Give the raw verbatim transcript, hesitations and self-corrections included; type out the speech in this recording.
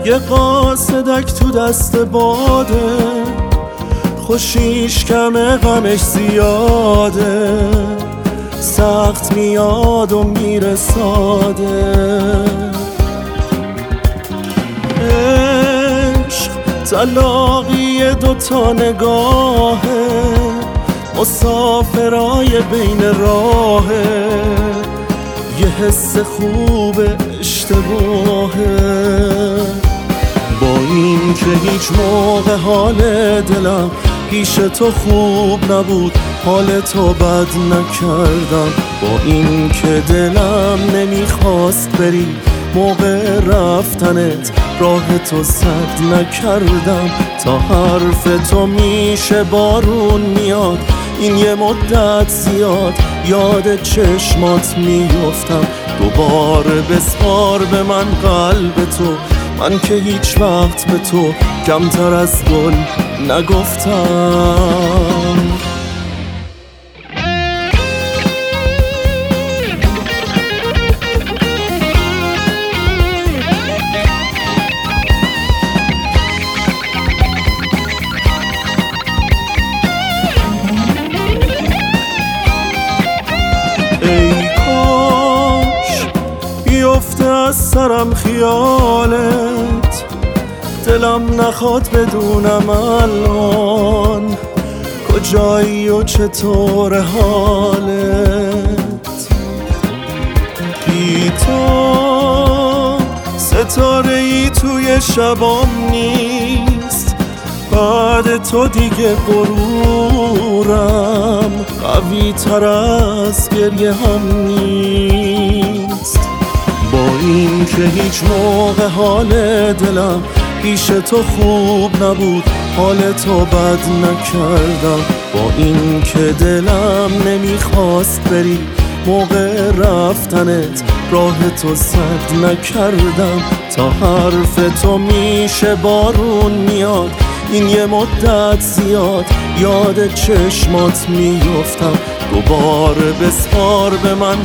یه قاصدک تو دست باده، خوشیش کمه غمش زیاده، سخت میاد و میره ساده. عشق طلاقی دوتا نگاهه، مسافرای بین راهه، یه حس خوب اشتباهه. با این که هیچ موقع حال دلم پیش تو خوب نبود، حال تو بد نکردم. با این که دلم نمیخواست بری، موقع رفتنت راه تو سد نکردم. تا حرف تو میشه بارون میاد، این یه مدت زیاد یاد چشمات میفتم. دوباره بسپار به من قلب تو، من که هیچ وقت به تو کمتر از گل نگفتم. ای کاش بیفته از سرم خیالت، دلم نخواد بدونم الان کجایی و چطور حالت. بی تو ستاره ای توی شبام نیست، بعد تو دیگه غرورم قوی تر از گریه هم نیست. با این که هیچ موقع حال دلم پیش تو خوب نبود، حال تو بد نکردم. با این که دلم نمیخواست بری، موقع رفتنت راه تو سد نکردم. تا حرف تو میشه بارون میاد، این یه مدت زیاد یاد چشمات میفتم. دوباره بسپار به من